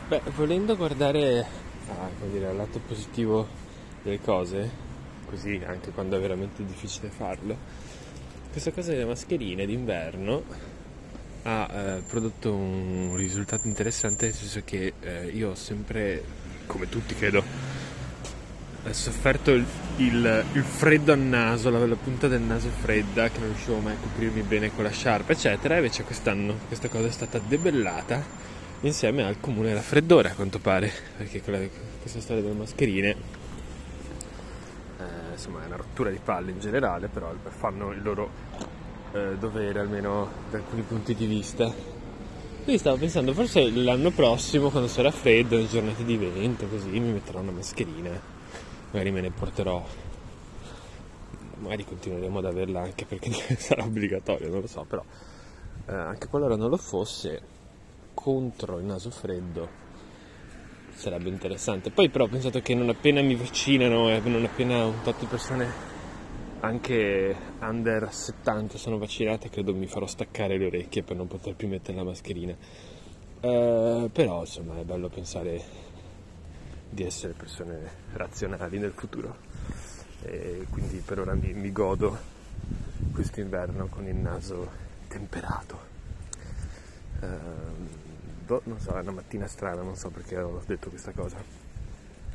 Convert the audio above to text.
Beh, volendo guardare come dire, al lato positivo delle cose, così anche quando è veramente difficile farlo, questa cosa delle mascherine d'inverno ha prodotto un risultato interessante, nel senso che io ho sempre, come tutti credo, sofferto il freddo al naso, la punta del naso fredda, che non riuscivo mai a coprirmi bene con la sciarpa, eccetera. E invece quest'anno questa cosa è stata debellata insieme al comune raffreddore, a quanto pare, perché questa storia delle mascherine insomma è una rottura di palle in generale, però fanno il loro dovere, almeno da alcuni punti di vista. Quindi stavo pensando, forse l'anno prossimo, quando sarà freddo, in giornate di vento, così, mi metterò una mascherina, magari me ne porterò, magari continueremo ad averla anche perché sarà obbligatorio, non lo so, però anche qualora non lo fosse, contro il naso freddo sarebbe interessante. Poi però ho pensato che non appena mi vaccinano e non appena un tot di persone anche under 70 sono vaccinate, credo mi farò staccare le orecchie per non poter più mettere la mascherina. Però insomma è bello pensare di essere persone razionali nel futuro, e quindi per ora mi godo quest'inverno con il naso temperato. Non so, è una mattina strana, non so perché ho detto questa cosa.